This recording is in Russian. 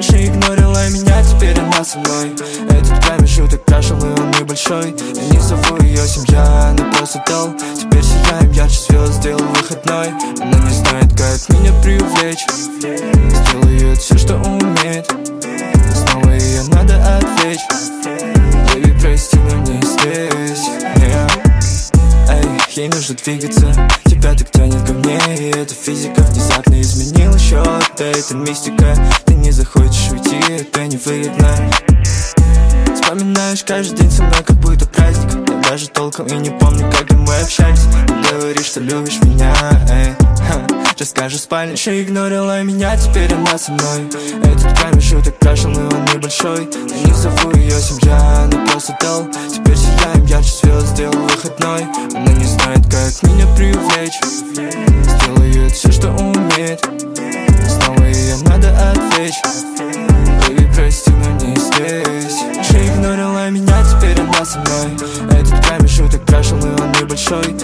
Раньше игнорила меня, теперь она со мной. Этот промежуток прошел, и он небольшой. Я не зову ее семья, она просто дол. Теперь сияем ярче звезд, сделал выходной. Она не знает, как меня привлечь. Сделает все, что умеет. Снова ее надо отвлечь. Baby, прости, но не здесь. Эй, ей нужно двигаться. Тебя так тянет ко мне, и эта физика внезапно изменила счет. Да это мистика. Ты не захочешь уйти, это невыгодно. Вспоминаешь каждый день со мной, как будто праздник. Я даже толком и не помню, когда мы общались. Ты говоришь, что любишь меня, эй. Расскажи в спальне. Раньше игнорила меня, теперь она со мной. Этот промежуток прошел, и он небольшой. Я не зову ее семья, она просто дол. Теперь сияем ярче звезд, сделал выходной. Она не знает, как меня привлечь. Сделает все, что умеет. Снова ее надо отвлечь. Baby, прости, но не здесь. Раньше игнорила меня, теперь она со мной. Этот промежуток прошел, и он небольшой.